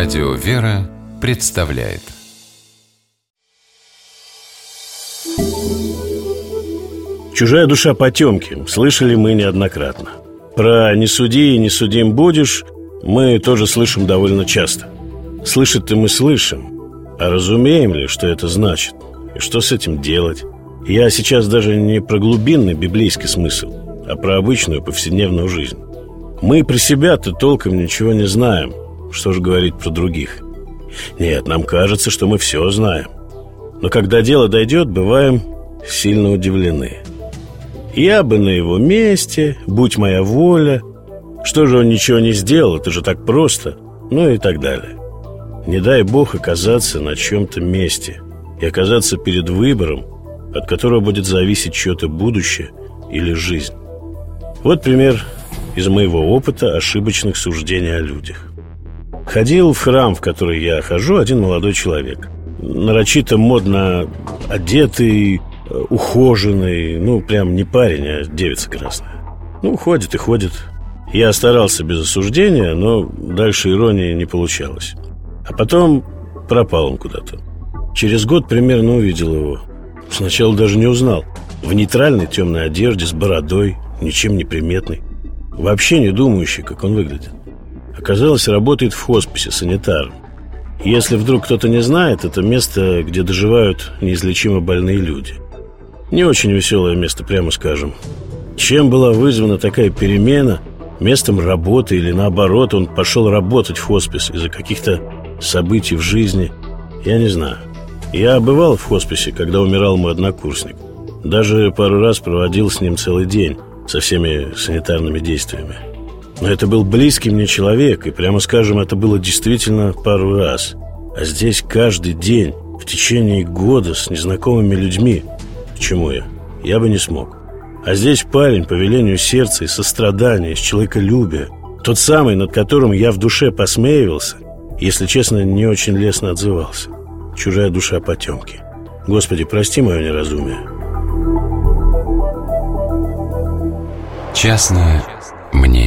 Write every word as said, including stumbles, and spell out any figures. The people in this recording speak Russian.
Радио «Вера» представляет. «Чужая душа потемки» слышали мы неоднократно. Про «не суди и не судим будешь» мы тоже слышим довольно часто. Слышать-то мы слышим, а разумеем ли, что это значит? И что с этим делать? Я сейчас даже не про глубинный библейский смысл, а про обычную повседневную жизнь. Мы про себя-то толком ничего не знаем. Что же говорить про других? Нет, нам кажется, что мы все знаем. Но когда дело дойдет, бываем сильно удивлены. Я бы на его месте, будь моя воля. Что же он ничего не сделал, это же так просто. Ну и так далее. Не дай Бог оказаться на чьем-то месте и оказаться перед выбором, от которого будет зависеть чье-то будущее или жизнь. Вот пример из моего опыта ошибочных суждений о людях. Ходил в храм, в который я хожу, один молодой человек. Нарочито модно одетый, ухоженный. Ну, прям не парень, а девица красная. Ну, ходит и ходит. Я старался без осуждения, но дальше иронии не получалось. А потом пропал он куда-то. Через год примерно увидел его. Сначала даже не узнал. В нейтральной темной одежде, с бородой, ничем не приметный. Вообще не думающий, как он выглядит. Оказалось, работает в хосписе санитаром. Если вдруг кто-то не знает, это место, где доживают неизлечимо больные люди. Не очень веселое место, прямо скажем. Чем была вызвана такая перемена? Местом работы или наоборот, он пошел работать в хоспис из-за каких-то событий в жизни? Я не знаю. Я бывал в хосписе, когда умирал мой однокурсник. Даже пару раз проводил с ним целый день со всеми санитарными действиями. Но это был близкий мне человек, и, прямо скажем, это было действительно пару раз. А здесь каждый день, в течение года, с незнакомыми людьми. К чему я? Я бы не смог. А здесь парень по велению сердца и сострадания, из человеколюбия. Тот самый, над которым я в душе посмеивался, если честно, не очень лестно отзывался. Чужая душа потемки. Господи, прости мое неразумие. Частное мнение.